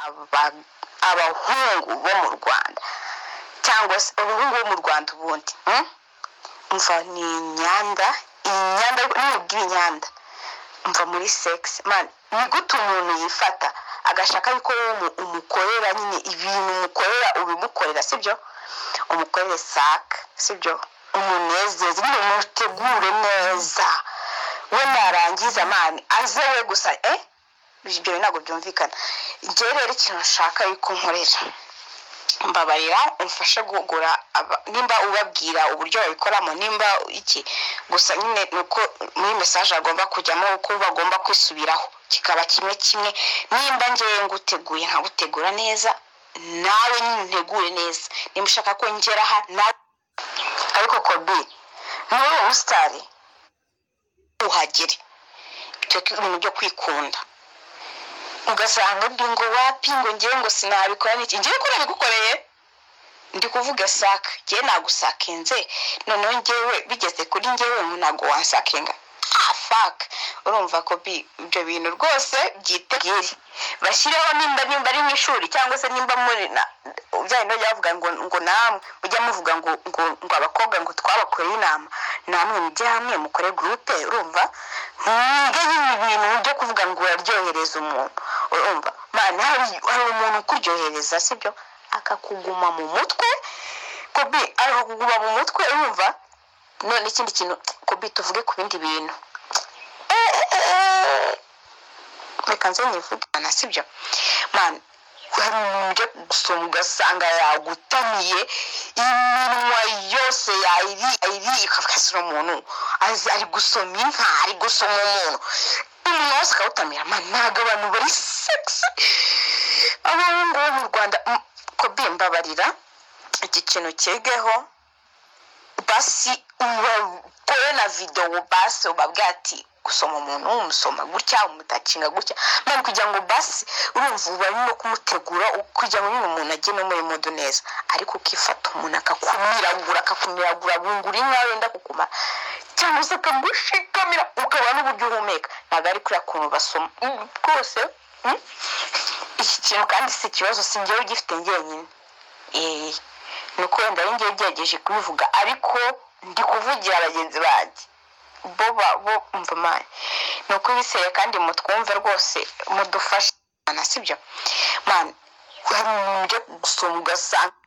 abahungu bo mu Rwanda cyangwa se abahungu bo mu Rwanda ubundi umva ni inyanda umva muri sex man ni gute umuntu yifata agashaka yuko umukorera nyine ibintu umukorera ubimukorera sibyo umukorere saka sibyo umunezeze nyine umutegure neza we narangiza mani aze we gusa ibyo ntabwo byumvikana njye rero ikintu nshaka yuko nkorera mbabarira umfashe gugura nimba ubabwira uburyo babikoramo nimba iki gusa nyine nuko muri message agomba kujyamo uko bagomba kwisubiraho kikaba kimwe nimba ngiye nguteguye nkagutegura neza nawe ntegure neza nimushaka ko ngera aha ariko Kobe muri umusitari uhagere cyo ibintu byo kwikunda ugasanga ngo wapi ngo ngiye ngo sinabikora n'iki ngiye ko nabigukoreye ndi kuvuga saka ngiye nagusakenze noneho ngewe bigeze kuri ngewe ntago wansakenga fuck urumva ko ibyo bintu rwose byitegire bashireho nimba ari mu ishuri cyangwa se nimba muri byari no yavuga ngo namwe mujya muvuga ngo abakobwa ngo twabakoreye inama namwe mujye hamwe mukore groupe urumva ibintu byo kuvuga ngo uraryohereza umuntu urumva man hari umuntu kuryohereza sibyo akakuguma mu mutwe Kobe akakuguma mu mutwe urumva none ikindi kintu Kobe tuvuge ku bindi bintu reka nze nivugana sibyo man hari umuntu gusoma ugasanga yagutamiye iminwa yose yayiri ikafasira umuntu ari gusoma inka ari gusoma umuntu umuntu wese akawutamira man ntago abantu bari sexy abahungu bo mu Rwanda Kobe mbabarira iki kintu cyegeho basi ubakore na video basi ubabwira ati gusoma umuntu umusoma gutya umutakinga gutya man kugira ngo basi urumva barimo kumutegura kugira ngo umuntu ajye no muri modo neza ariko ukifata umuntu akakumiragura bungura inka wenda kukuma cyangwa se akagushikamira ukaba n'uburyo uhumeka ntabwo ari kuri akuntu basoma rwose iki kintu kandi si ikibazo singewe ugifite njyenyine nuko wenda ngiye gerageje kubivuga ariko ndi kuvugira abagenzi banjye bo umva mani nuko biseye kandi mutwumve rwose mudufashe sibyo man hari umuntu ujya gusoma ugasanga